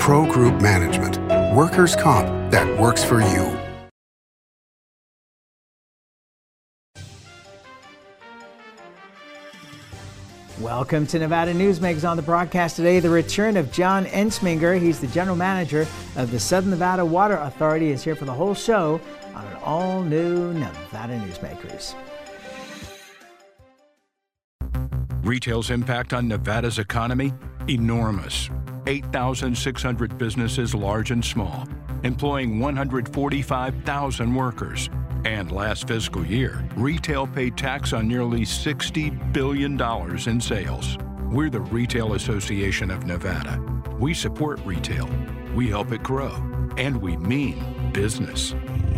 Pro Group Management. Workers' comp that works for you. Welcome to Nevada Newsmakers. On the broadcast today, the return of John Ensminger. He's the general manager of the Southern Nevada Water Authority. Is here for the whole show on an all-new Nevada Newsmakers. Retail's impact on Nevada's economy? Enormous. 8,600 businesses, large and small, employing 145,000 workers. And last fiscal year, retail paid tax on nearly $60 billion in sales. We're the Retail Association of Nevada. We support retail, we help it grow, and we mean business.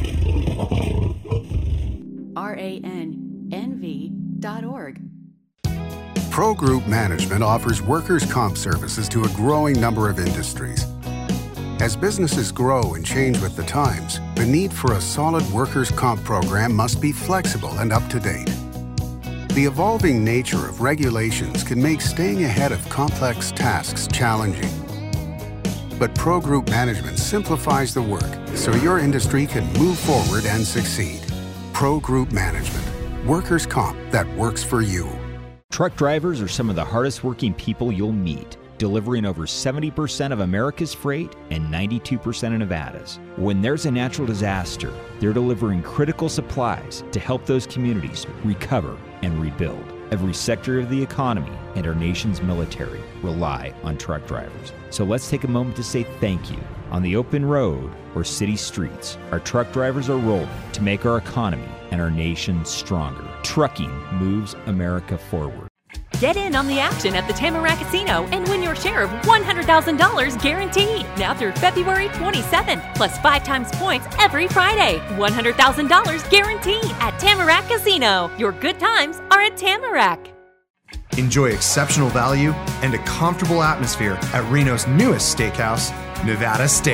RANNV.org. Pro Group Management offers workers' comp services to a growing number of industries. As businesses grow and change with the times, the need for a solid workers' comp program must be flexible and up to date. The evolving nature of regulations can make staying ahead of complex tasks challenging. But Pro Group Management simplifies the work so your industry can move forward and succeed. Pro Group Management. Workers' comp that works for you. Truck drivers are some of the hardest working people you'll meet, delivering over 70% of America's freight and 92% of Nevada's. When there's a natural disaster, they're delivering critical supplies to help those communities recover and rebuild. Every sector of the economy and our nation's military rely on truck drivers. So let's take a moment to say thank you. On the open road or city streets, our truck drivers are rolling to make our economy and our nation stronger. Trucking moves America forward. Get in on the action at the Tamarack Casino and win your share of $100,000 guaranteed. Now through February 27th, plus 5 times points every Friday. $100,000 guaranteed at Tamarack Casino. Your good times are at Tamarack. Enjoy exceptional value and a comfortable atmosphere at Reno's newest steakhouse, Nevada Steak.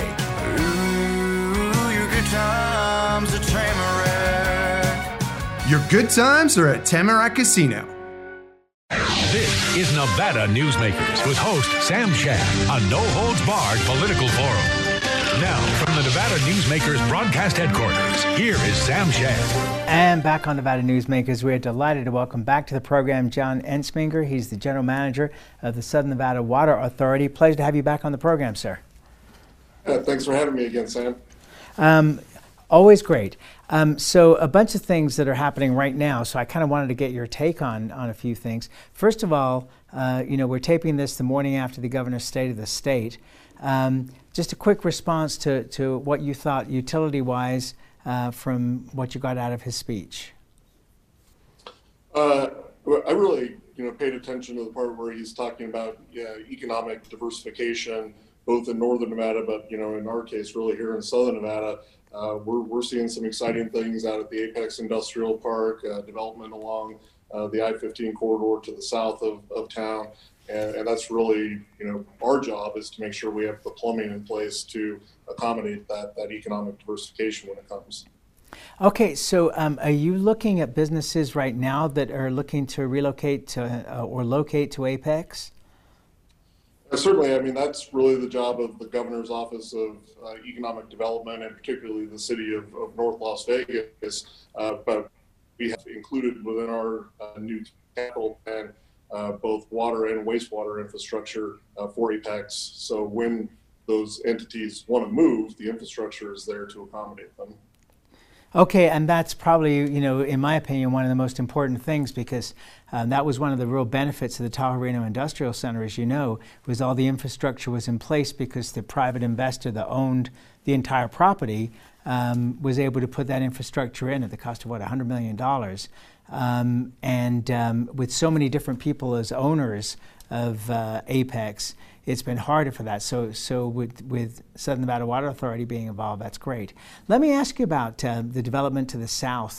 Ooh, your good times at Tamarack. Your good times are at Tamarack Casino. This is Nevada Newsmakers with host Sam Shad, a no-holds-barred political forum. Now, from the Nevada Newsmakers broadcast headquarters, here is Sam Shad. And back on Nevada Newsmakers, we're delighted to welcome back to the program John Ensminger. He's the general manager of the Southern Nevada Water Authority. Pleasure to have you back on the program, sir. Thanks for having me again, Sam. Always great. So a bunch of things that are happening right now. So I kind of wanted to get your take on a few things. First of all, we're taping this the morning after the governor's state of the state. Just a quick response to what you thought utility-wise from what you got out of his speech. I really, paid attention to the part where he's talking about economic diversification, both in northern Nevada, but in our case, really here in southern Nevada. We're seeing some exciting things out at the Apex Industrial Park, development along the I-15 corridor to the south of town. And that's really, our job is to make sure we have the plumbing in place to accommodate that economic diversification when it comes. Okay, so are you looking at businesses right now that are looking to relocate to or locate to Apex? Certainly, I mean, that's really the job of the governor's office of economic development, and particularly the city of North Las Vegas. But we have included within our new capital plan both water and wastewater infrastructure for Apex. So when those entities want to move, the infrastructure is there to accommodate them. Okay, and that's probably, in my opinion, one of the most important things, because that was one of the real benefits of the Tahoe Reno Industrial Center, as you know, was all the infrastructure was in place because the private investor that owned the entire property was able to put that infrastructure in at the cost of, $100 million. With so many different people as owners of Apex, it's been harder for that. So with Southern Nevada Water Authority being involved, that's great. Let me ask you about the development to the south.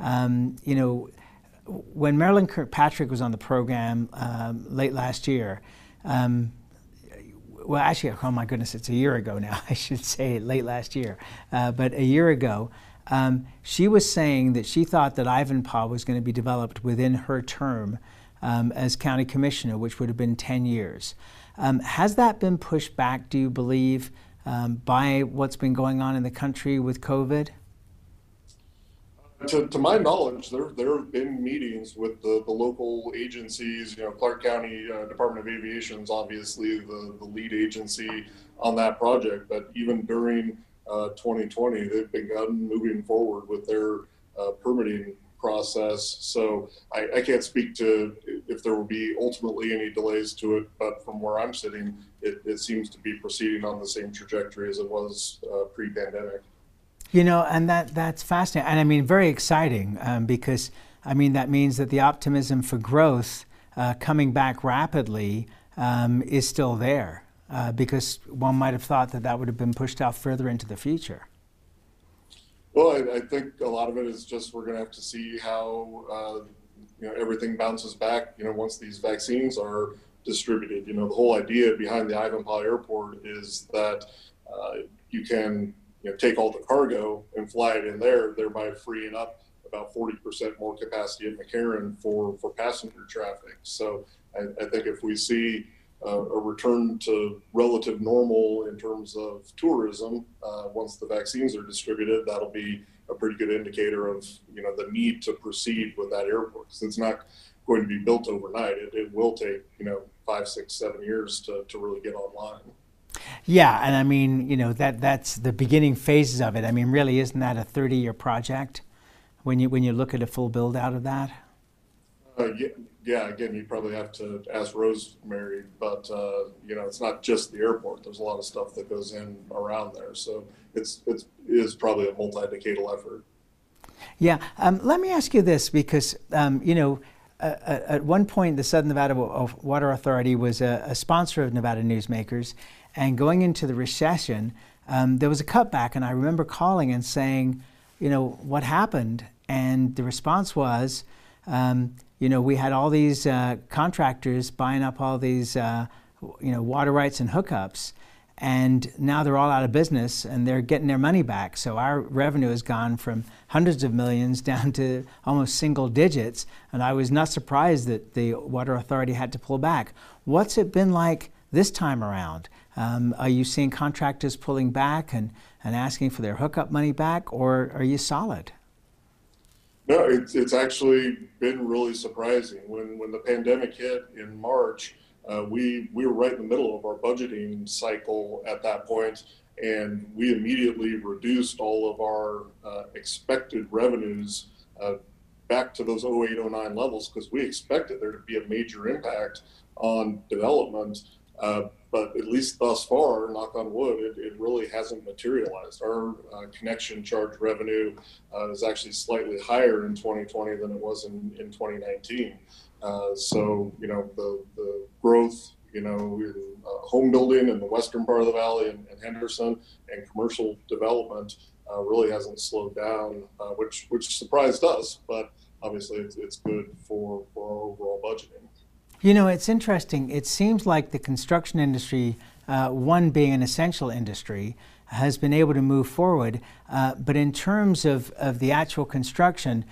When Marilyn Kirkpatrick was on the program late last year, well, actually, oh my goodness, it's a year ago now. I should say late last year, but a year ago, she was saying that she thought that Ivanpah was going to be developed within her term as county commissioner, which would have been 10 years. Has that been pushed back, do you believe, by what's been going on in the country with COVID? To my knowledge, there have been meetings with the local agencies. Clark County Department of Aviation is obviously the lead agency on that project. But even during 2020, they've begun moving forward with their permitting process. So I can't speak to if there will be ultimately any delays to it. But from where I'm sitting, it seems to be proceeding on the same trajectory as it was pre-pandemic. And that's fascinating, and I mean, very exciting, because, I mean, that means that the optimism for growth coming back rapidly is still there, because one might have thought that would have been pushed out further into the future. Well, I think a lot of it is just we're going to have to see how everything bounces back, once these vaccines are distributed. The whole idea behind the Ivanpah Airport is that you can take all the cargo and fly it in there, thereby freeing up about 40% more capacity at McCarran for passenger traffic. So I think if we see a return to relative normal in terms of tourism, once the vaccines are distributed, that'll be a pretty good indicator of the need to proceed with that airport. Because it's not going to be built overnight. It will take 5, 6, 7 years to really get online. Yeah, and I mean, that's the beginning phases of it. I mean, really, isn't that a 30-year project when you look at a full build out of that? Yeah. Again, you probably have to ask Rosemary, but it's not just the airport. There's a lot of stuff that goes in around there, so it is probably a multi-decadal effort. Yeah. Let me ask you this, because at one point, the Southern Nevada Water Authority was a sponsor of Nevada Newsmakers. And going into the recession, there was a cutback, and I remember calling and saying, what happened? And the response was, we had all these contractors buying up all these, water rights and hookups, and now they're all out of business and they're getting their money back. So our revenue has gone from hundreds of millions down to almost single digits, and I was not surprised that the Water Authority had to pull back. What's it been like this time around? Are you seeing contractors pulling back and asking for their hookup money back, or are you solid? No, it's actually been really surprising. When the pandemic hit in March, we were right in the middle of our budgeting cycle at that point, and we immediately reduced all of our expected revenues back to those 08-09 levels, because we expected there to be a major impact on development. But at least thus far, knock on wood, it really hasn't materialized. Our connection charge revenue is actually slightly higher in 2020 than it was in 2019. So, the growth, in home building in the western part of the valley and Henderson, and commercial development really hasn't slowed down, which surprised us, but obviously it's good for our overall budgeting. It's interesting. It seems like the construction industry, one being an essential industry, has been able to move forward. But in terms of the actual construction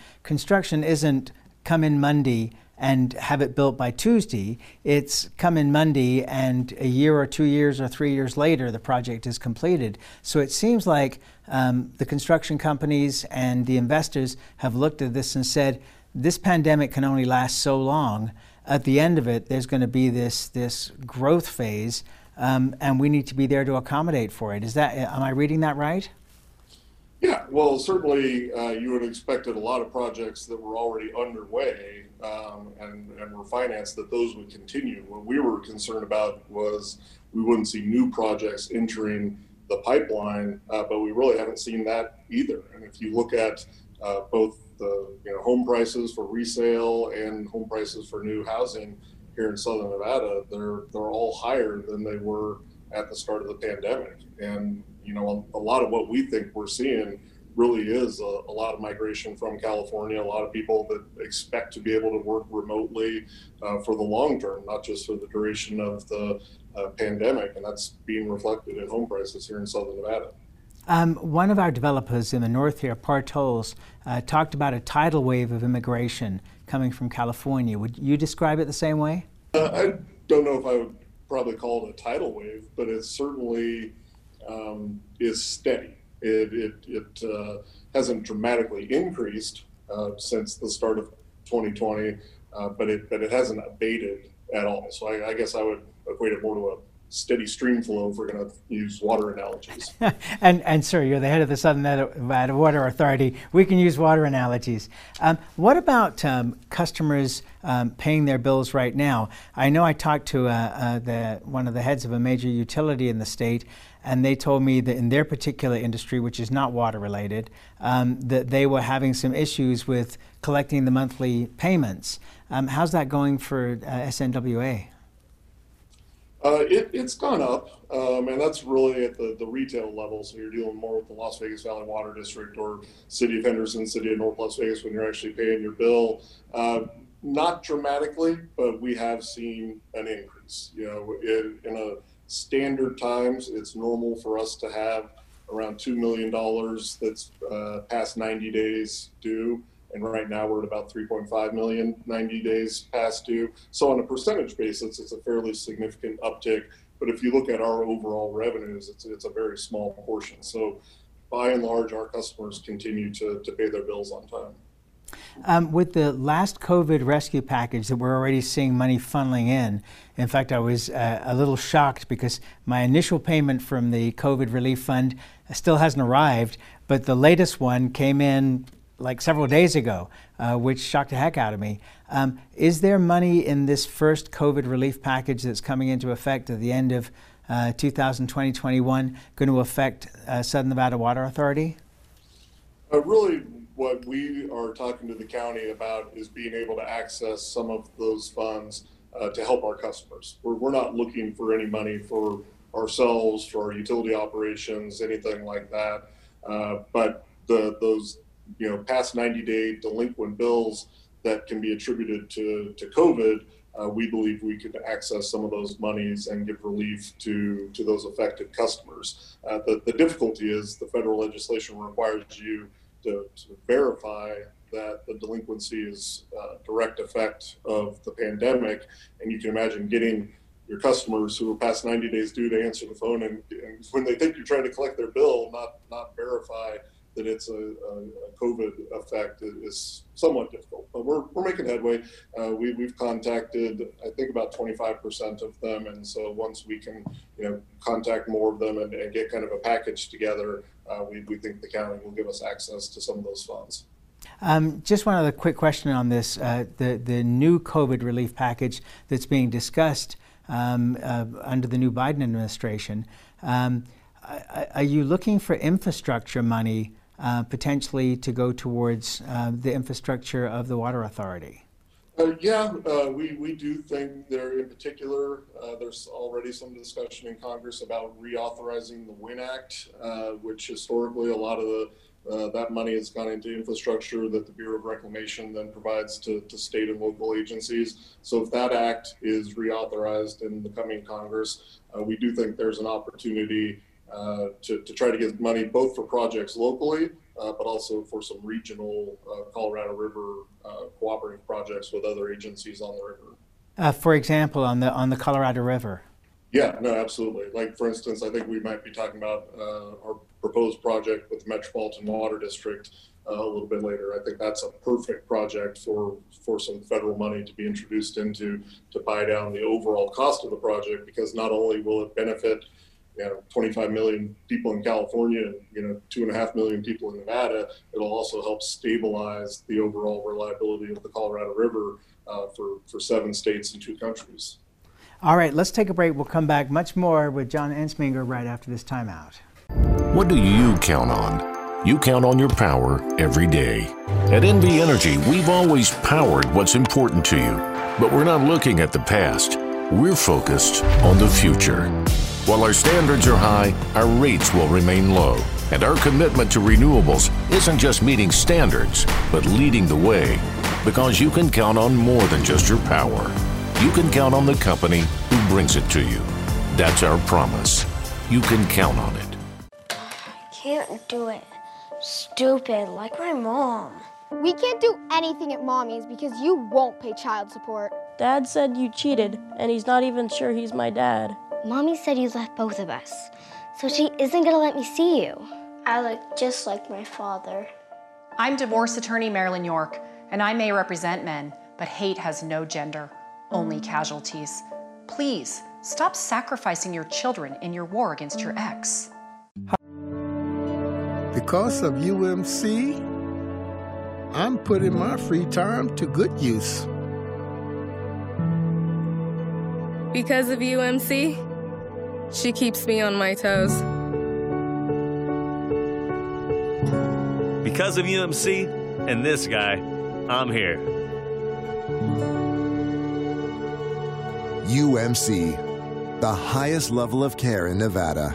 isn't come in Monday and have it built by Tuesday. It's come in Monday, and a year or 2 years or 3 years later, the project is completed. So it seems like the construction companies and the investors have looked at this and said, this pandemic can only last so long. At the end of it, there's going to be this growth phase, and we need to be there to accommodate for it. Am I reading that right? Yeah, well, certainly you would have expected a lot of projects that were already underway and were financed, that those would continue. What we were concerned about was we wouldn't see new projects entering the pipeline, but we really haven't seen that either. And if you look at both the home prices for resale and home prices for new housing here in Southern Nevada, they're all higher than they were at the start of the pandemic. And a lot of what we think we're seeing really is a lot of migration from California, a lot of people that expect to be able to work remotely for the long term, not just for the duration of the pandemic. And that's being reflected in home prices here in Southern Nevada. One of our developers in the north here, Partols, talked about a tidal wave of immigration coming from California. Would you describe it the same way? I don't know if I would probably call it a tidal wave, but it certainly is steady. It hasn't dramatically increased since the start of 2020, but it hasn't abated at all. So I guess I would equate it more to a steady stream flow if we're going to use water analogies. and sir, you're the head of the Southern Nevada Water Authority. We can use water analogies. What about customers paying their bills right now? I know I talked to one of the heads of a major utility in the state, and they told me that in their particular industry, which is not water related, that they were having some issues with collecting the monthly payments. How's that going for SNWA? It's gone up, and that's really at the retail level. So you're dealing more with the Las Vegas Valley Water District or City of Henderson, City of North Las Vegas when you're actually paying your bill. Not dramatically, but we have seen an increase. You know, in a standard times, it's normal for us to have around $2 million that's past 90 days due. And right now we're at about 3.5 million, 90 days past due. So on a percentage basis, it's a fairly significant uptick. But if you look at our overall revenues, it's a very small portion. So by and large, our customers continue to pay their bills on time. With the last COVID rescue package that we're already seeing money funneling in fact, I was a little shocked because my initial payment from the COVID relief fund still hasn't arrived, but the latest one came in like several days ago, which shocked the heck out of me. Is there money in this first COVID relief package that's coming into effect at the end of 2020-21 going to affect Southern Nevada Water Authority? Really, what we are talking to the county about is being able to access some of those funds to help our customers. We're not looking for any money for ourselves, for our utility operations, anything like that. But those past 90-day delinquent bills that can be attributed to COVID, we believe we could access some of those monies and give relief to those affected customers. The difficulty is the federal legislation requires you to verify that the delinquency is a direct effect of the pandemic. And you can imagine getting your customers who are past 90 days due to answer the phone, and when they think you're trying to collect their bill, not verify that it's a COVID effect is somewhat difficult. But we're making headway. We've contacted, I think, about 25% of them, and so once we can, contact more of them and get kind of a package together, we think the county will give us access to some of those funds. Just one other quick question on this: the new COVID relief package that's being discussed under the new Biden administration. Are you looking for infrastructure money potentially to go towards the infrastructure of the water authority? We do think there, in particular, there's already some discussion in Congress about reauthorizing the WIN Act, which historically a lot of that money has gone into infrastructure that the Bureau of Reclamation then provides to state and local agencies. So if that act is reauthorized in the coming Congress, we do think there's an opportunity to try to get money both for projects locally, but also for some regional Colorado River cooperative projects with other agencies on the river. For example, on the Colorado River. Yeah, no, absolutely. Like, for instance, I think we might be talking about our proposed project with the Metropolitan Water District a little bit later. I think that's a perfect project for some federal money to be introduced into to buy down the overall cost of the project, because not only will it benefit 25 million people in California and 2.5 million people in Nevada, it'll also help stabilize the overall reliability of the Colorado River for 7 states and 2 countries. All right, let's take a break. We'll come back much more with John Ensminger right after this timeout. What do you count on? You count on your power every day. At NV Energy, we've always powered what's important to you, but we're not looking at the past. We're focused on the future. While our standards are high, our rates will remain low. And our commitment to renewables isn't just meeting standards, but leading the way. Because you can count on more than just your power. You can count on the company who brings it to you. That's our promise. You can count on it. Can't do it. Stupid, like my mom. We can't do anything at Mommy's because you won't pay child support. Dad said you cheated, and he's not even sure he's my dad. Mommy said you left both of us, so she isn't gonna let me see you. I look just like my father. I'm divorce attorney Marilyn York, and I may represent men, but hate has no gender, only casualties. Please, stop sacrificing your children in your war against your ex. Because of UMC, I'm putting my free time to good use. Because of UMC, she keeps me on my toes. Because of UMC and this guy, I'm here. UMC, the highest level of care in Nevada.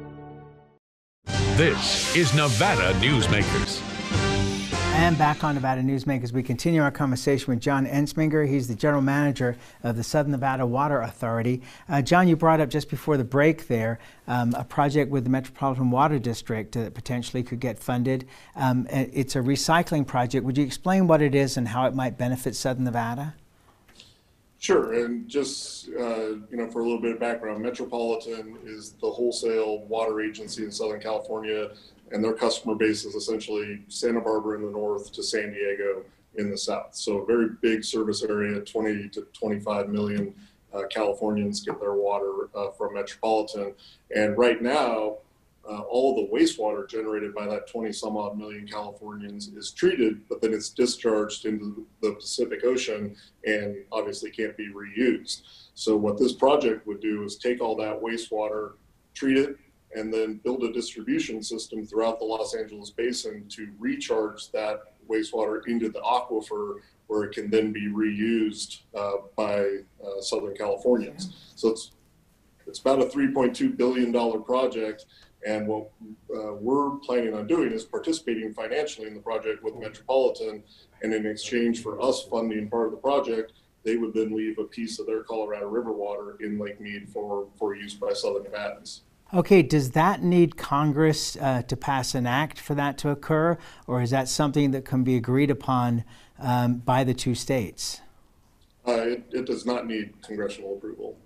This is Nevada Newsmakers. And back on Nevada Newsmakers, we continue our conversation with John Ensminger. He's the general manager of the Southern Nevada Water Authority. John, you brought up just before the break there a project with the Metropolitan Water District that potentially could get funded. It's a recycling project. Would you explain what it is and how it might benefit Southern Nevada? Sure, and just for a little bit of background, Metropolitan is the wholesale water agency in Southern California, and their customer base is essentially Santa Barbara in the north to San Diego in the south. So a very big service area, 20 to 25 million Californians get their water from Metropolitan. And right now, all of the wastewater generated by that 20 some odd million Californians is treated, but then it's discharged into the Pacific Ocean and obviously can't be reused. So what this project would do is take all that wastewater, treat it, and then build a distribution system throughout the Los Angeles basin to recharge that wastewater into the aquifer where it can then be reused by Southern Californians. So it's about a $3.2 billion project. And what we're planning on doing is participating financially in the project with Metropolitan, and in exchange for us funding part of the project, they would then leave a piece of their Colorado River water in Lake Mead for use by Southern Nevadans. Okay, does that need Congress to pass an act for that to occur, or is that something that can be agreed upon by the two states? It does not need congressional approval.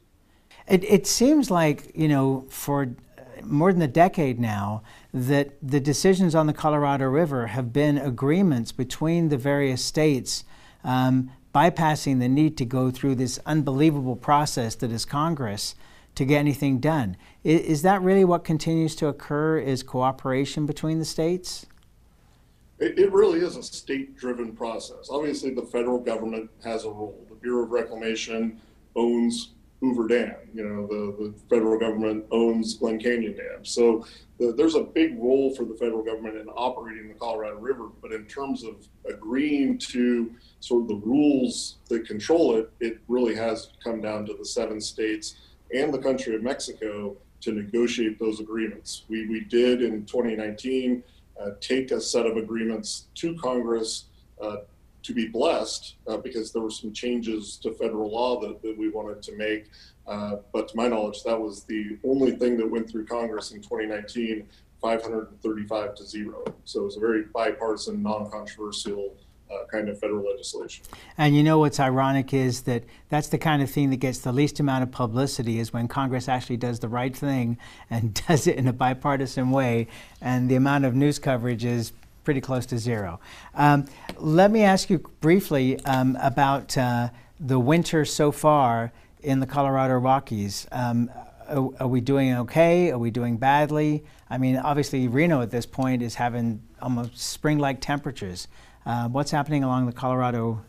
It seems like, for more than a decade now, that the decisions on the Colorado River have been agreements between the various states, bypassing the need to go through this unbelievable process that is Congress to get anything done. Is that really what continues to occur, is cooperation between the states? It really is a state-driven process. Obviously, the federal government has a role. The Bureau of Reclamation owns Hoover Dam. The federal government owns Glen Canyon Dam. So there's a big role for the federal government in operating the Colorado River, but in terms of agreeing to sort of the rules that control it, it really has come down to the 7 states and the country of Mexico to negotiate those agreements. We did in 2019 take a set of agreements to Congress to be blessed because there were some changes to federal law that we wanted to make. But to my knowledge, that was the only thing that went through Congress in 2019, 535 to 0. So it was a very bipartisan, non-controversial kind of federal legislation. And what's ironic is that that's the kind of thing that gets the least amount of publicity, is when Congress actually does the right thing and does it in a bipartisan way, and the amount of news coverage is pretty close to 0. Let me ask you briefly about the winter so far in the Colorado Rockies. Are we doing okay? Are we doing badly? I mean, obviously Reno at this point is having almost spring-like temperatures. What's happening along the Colorado?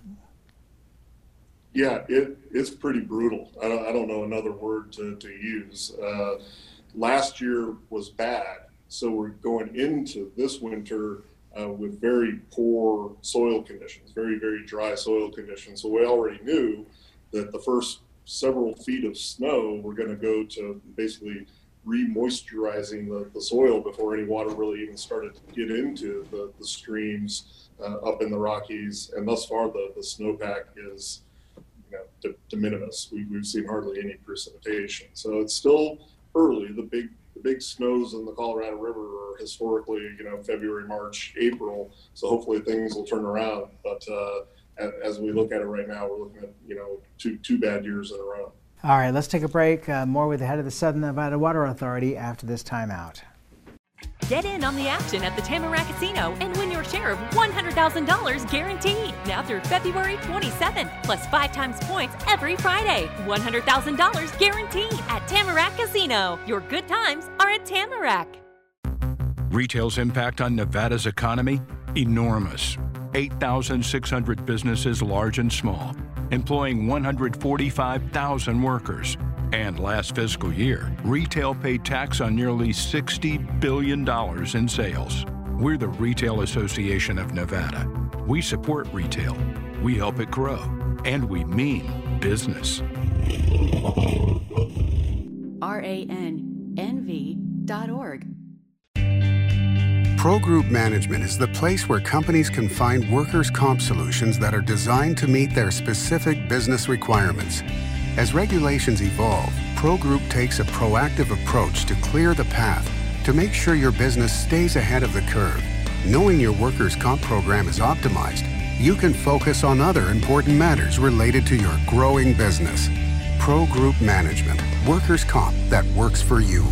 Yeah, it's pretty brutal. I don't know another word to use. Last year was bad, so we're going into this winter with very poor soil conditions, very, very dry soil conditions. So we already knew that the first several feet of snow were going to go to basically re-moisturizing the soil before any water really even started to get into the streams up in the Rockies. And thus far, the snowpack is de minimis. We've seen hardly any precipitation. So it's still early. The big snows in the Colorado River are historically, February, March, April. So hopefully things will turn around. But as we look at it right now, we're looking at, you know, two bad years in a row. All right, let's take a break. More with the head of the Southern Nevada Water Authority after this timeout. Get in on the action at the Tamarack Casino and win your share of $100,000 guaranteed. Now through February 27th, plus 5 times points every Friday. $100,000 guaranteed at Tamarack Casino. Your good times are at Tamarack. Retail's impact on Nevada's economy? Enormous. 8,600 businesses, large and small, employing 145,000 workers. And last fiscal year, retail paid tax on nearly $60 billion in sales. We're the Retail Association of Nevada. We support retail, we help it grow, and we mean business. RANNV.org. Pro Group Management is the place where companies can find workers' comp solutions that are designed to meet their specific business requirements. As regulations evolve, Pro Group takes a proactive approach to clear the path to make sure your business stays ahead of the curve. Knowing your workers' comp program is optimized, you can focus on other important matters related to your growing business. Pro Group Management, workers' comp that works for you.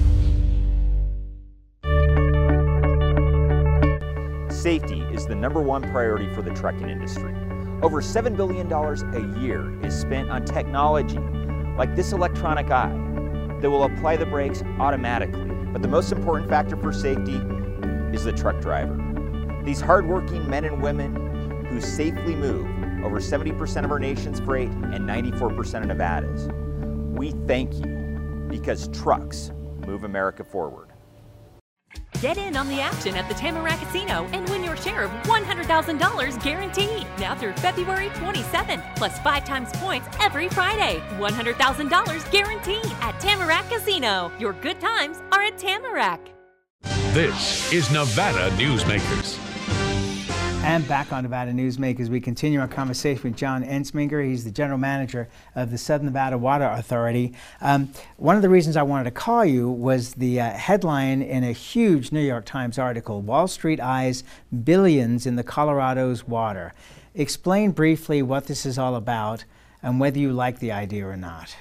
Safety is the #1 priority for the trucking industry. Over $7 billion a year is spent on technology like this electronic eye that will apply the brakes automatically. But the most important factor for safety is the truck driver. These hardworking men and women who safely move over 70% of our nation's freight and 94% of Nevada's. We thank you because trucks move America forward. Get in on the action at the Tamarack Casino and win your share of $100,000 guaranteed. Now through February 27th, plus 5 times points every Friday. $100,000 guaranteed at Tamarack Casino. Your good times are at Tamarack. This is Nevada Newsmakers. And back on Nevada Newsmakers, we continue our conversation with John Ensminger. He's the general manager of the Southern Nevada Water Authority. One of the reasons I wanted to call you was the headline in a huge New York Times article, Wall Street Eyes Billions in the Colorado's Water. Explain briefly what this is all about and whether you like the idea or not.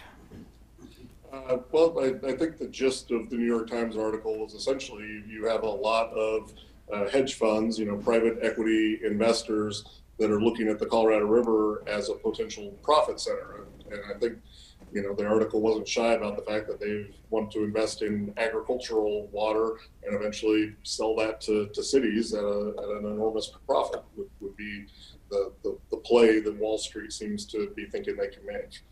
Well, I think the gist of the New York Times article is essentially you have a lot of hedge funds, you know, private equity investors that are looking at the Colorado River as a potential profit center. And I think, you know, the article wasn't shy about the fact that they want to invest in agricultural water and eventually sell that to cities at an enormous profit would be the play that Wall Street seems to be thinking they can make.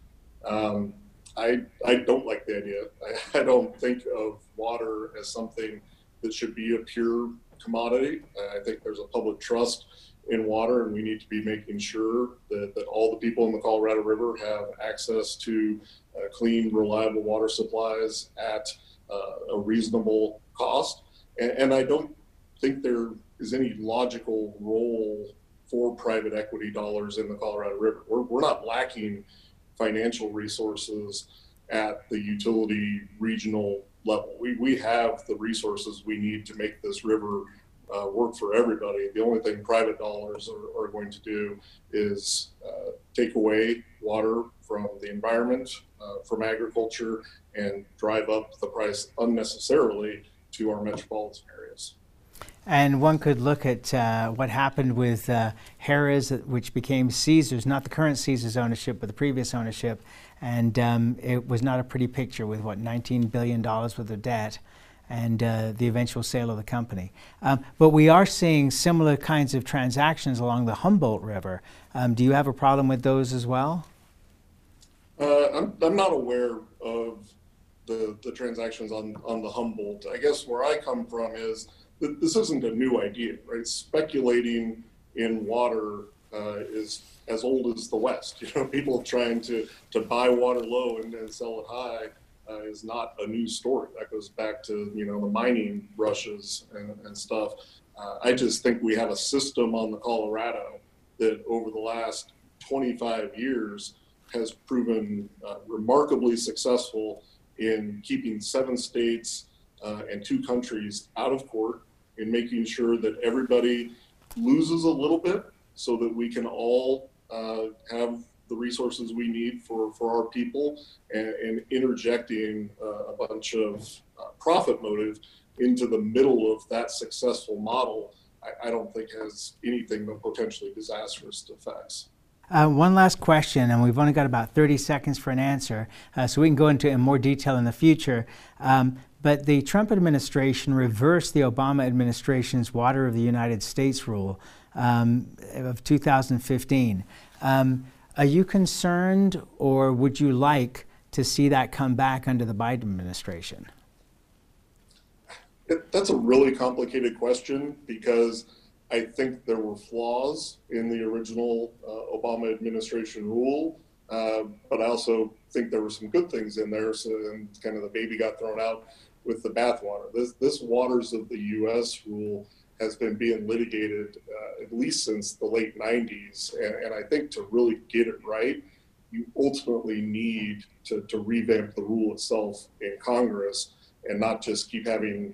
I don't like the idea. I don't think of water as something that should be a pure commodity. I think there's a public trust in water, and we need to be making sure that all the people in the Colorado River have access to clean, reliable water supplies at a reasonable cost. And I don't think there is any logical role for private equity dollars in the Colorado River. We're not lacking financial resources at the utility regional level. We have the resources we need to make this river work for everybody. The only thing private dollars are going to do is take away water from the environment, from agriculture, and drive up the price unnecessarily to our metropolitan areas. And one could look at what happened with Harrah's, which became Caesars, not the current Caesars ownership, but the previous ownership. And it was not a pretty picture with, what, $19 billion worth of debt and the eventual sale of the company. But we are seeing similar kinds of transactions along the Humboldt River. Do you have a problem with those as well? I'm not aware of the transactions on the Humboldt. I guess where I come from is that this isn't a new idea, right? Speculating in water is as old as the West. You know, people trying to buy water low and then sell it high is not a new story. That goes back to, you know, the mining rushes and stuff. I just think we have a system on the Colorado that over the last 25 years has proven remarkably successful in keeping 7 states and 2 countries out of court, in making sure that everybody loses a little bit so that we can all have the resources we need for our people, and interjecting a bunch of profit motive into the middle of that successful model, I don't think has anything but potentially disastrous effects. One last question, and we've only got about 30 seconds for an answer, so we can go into in more detail in the future. But the Trump administration reversed the Obama administration's Water of the United States rule of 2015. Are you concerned, or would you like to see that come back under the Biden administration? That's a really complicated question, because I think there were flaws in the original Obama administration rule, but I also think there were some good things in there, and kind of the baby got thrown out with the bathwater. This Waters of the U.S. rule has been being litigated at least since the late 90s, and I think to really get it right, you ultimately need to revamp the rule itself in Congress, and not just keep having,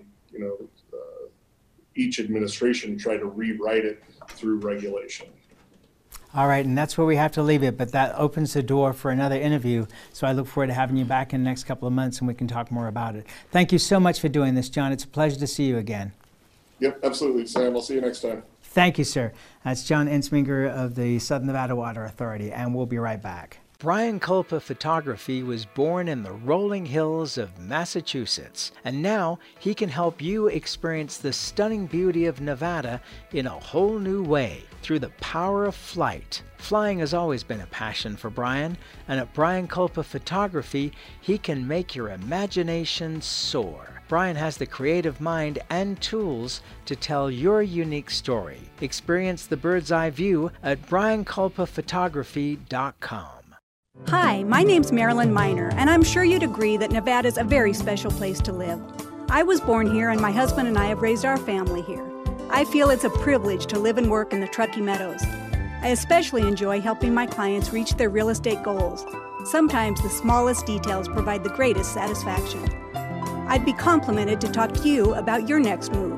each administration try to rewrite it through regulation. All right, and that's where we have to leave it, but that opens the door for another interview, so I look forward to having you back in the next couple of months and we can talk more about it. Thank you so much for doing this, John. It's a pleasure to see you again. Yep, absolutely, Sam. I'll see you next time. Thank you, sir. That's John Ensminger of the Southern Nevada Water Authority, and we'll be right back. Brian Kulpa Photography was born in the rolling hills of Massachusetts, and now he can help you experience the stunning beauty of Nevada in a whole new way through the power of flight. Flying has always been a passion for Brian, and at Brian Kulpa Photography, he can make your imagination soar. Brian has the creative mind and tools to tell your unique story. Experience the bird's eye view at briankulpaphotography.com. Hi, my name's Marilyn Miner, and I'm sure you'd agree that Nevada's a very special place to live. I was born here, and my husband and I have raised our family here. I feel it's a privilege to live and work in the Truckee Meadows. I especially enjoy helping my clients reach their real estate goals. Sometimes the smallest details provide the greatest satisfaction. I'd be complimented to talk to you about your next move.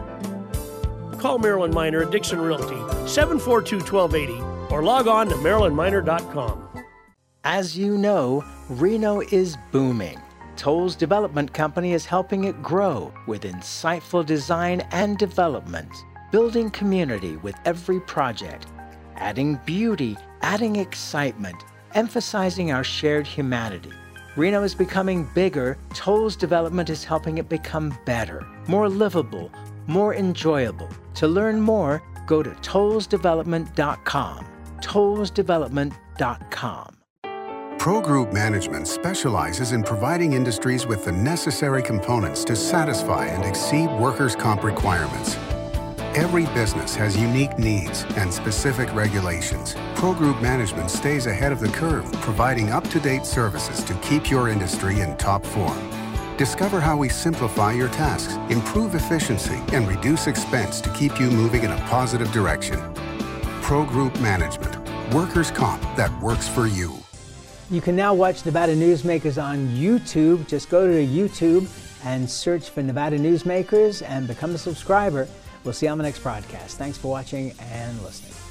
Call Marilyn Miner at Dixon Realty, 742-1280, or log on to marilynminer.com. As you know, Reno is booming. Toll's Development Company is helping it grow with insightful design and development, building community with every project, adding beauty, adding excitement, emphasizing our shared humanity. Reno is becoming bigger. Toll's Development is helping it become better, more livable, more enjoyable. To learn more, go to tollsdevelopment.com. tollsdevelopment.com. Pro Group Management specializes in providing industries with the necessary components to satisfy and exceed workers' comp requirements. Every business has unique needs and specific regulations. Pro Group Management stays ahead of the curve, providing up-to-date services to keep your industry in top form. Discover how we simplify your tasks, improve efficiency, and reduce expense to keep you moving in a positive direction. Pro Group Management, workers' comp that works for you. You can now watch Nevada Newsmakers on YouTube. Just go to YouTube and search for Nevada Newsmakers and become a subscriber. We'll see you on the next broadcast. Thanks for watching and listening.